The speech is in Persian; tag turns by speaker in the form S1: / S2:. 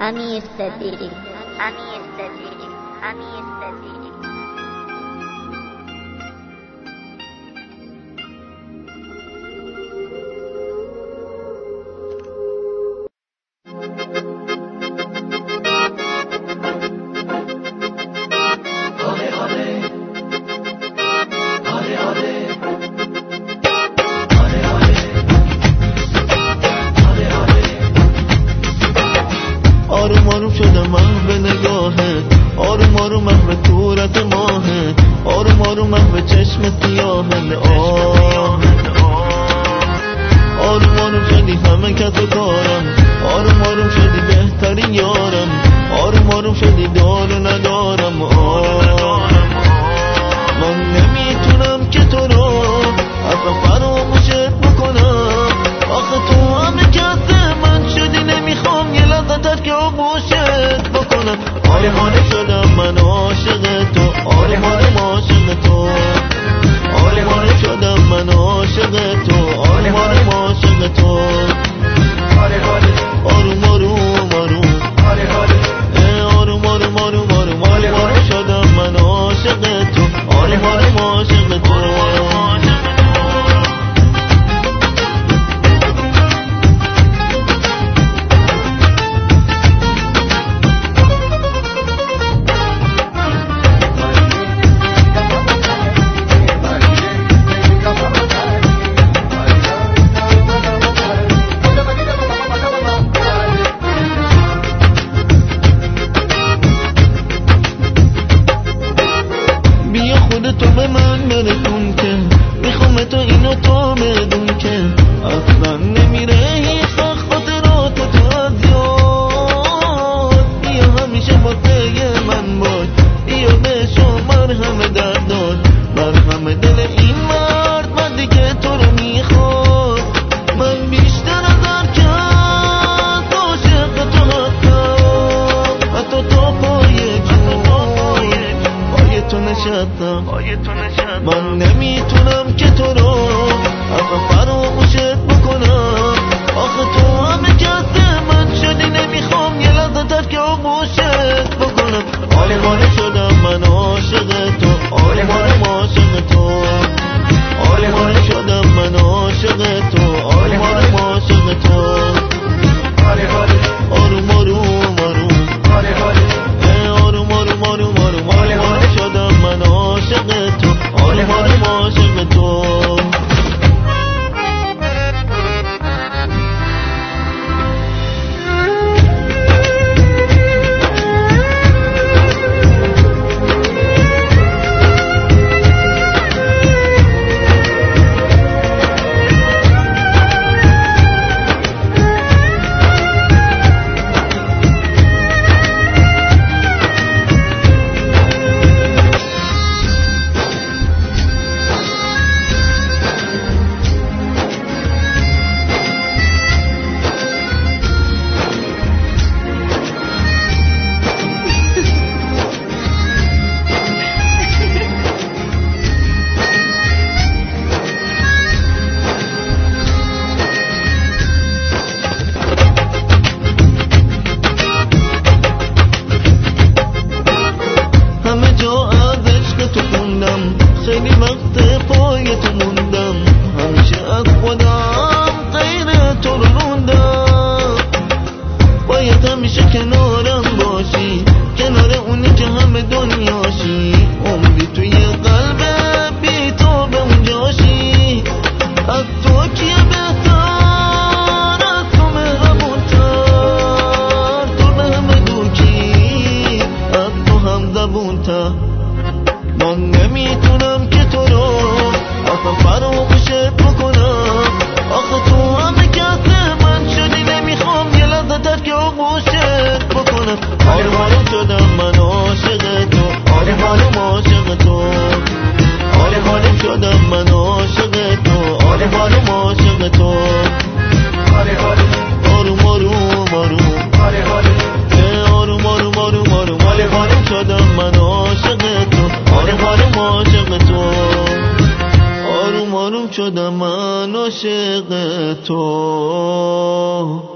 S1: امیر صدیقی.
S2: آروم آروم شدم محو نگاهت، آروم آروم محو کورت ماهت، آروم آروم محو چشم سیاهت. آروم آروم شدی همه کس و کارم، آروم آروم شدی بهترین یارم، آروم آروم شدی دارو ندارم. من نمیتونم که تو رو اصلا فراموشت بکنم، آخه تو همه کس من شدی، نمیخوام یه لحظه ترک آغوشت بکنم. آره آره شدم من عاشق تو، آره آره عاشق تو، آره آره شدم من عاشق تو، آره آره عاشق تو. آره آره آروم آروم آروم، آره آره آروم آروم آروم آروم، آره آره شدم من عاشق تو، آره آره عاشق تو. تو به من برسون که میخوام تو اینو تو بدون که اصلا نمیره هیچ وقت خاطرات تو از یاد. بیا همیشه واسه من باش، بیا به شما مرهم درد داد، مرهم دل این مرد من دیگه تو رو میخواد. من بیشتر از هر کس عاشق تو هستم، حتی تا پای تو نشستم. من نمیتونم که تو رو اصلا فراموشت بکنم، آخه تو همه کس من شدی، نمیخوام یه لحظه ترک آغوشت بکنم. آره آره شدم من عاشق تو، آره آره عاشق تو، آره آره شدم من عاشق تو، آره آره عاشق تو. آره آره آروم آروم آروم، آره آره آروم آروم آروم آروم، آره آره شدم من عاشق تو، آره آره عاشق تو. خیلی وقت پای تو موندم، همیشه از خودم غیر تو رو روندم. باید همیشه کنارم باشی، کنار اونی که همه دنیاشی، عمری توی قلب بی تو به اونجاشی. از تو کیه بهتر، از تو مهربونتر، تو به همه دوکی، از تو هم زبونتر. من نمیتونم که تو رو اصلا فراموشت بکنم، آخه تو همه کس من شدی، نمیخوام یه لحظه ترک آغوشت بکنم. آره آره شدم من عاشق تو، آره آره عاشق تو، آره آره شدم من عاشق تو، آره آره عاشق تو. آره آره آروم آروم آروم، آره آره آروم آروم آروم آروم، آره آره شدم من عاشق تو، آره آره عاشق تو. آروم آروم شدم من عاشق تو.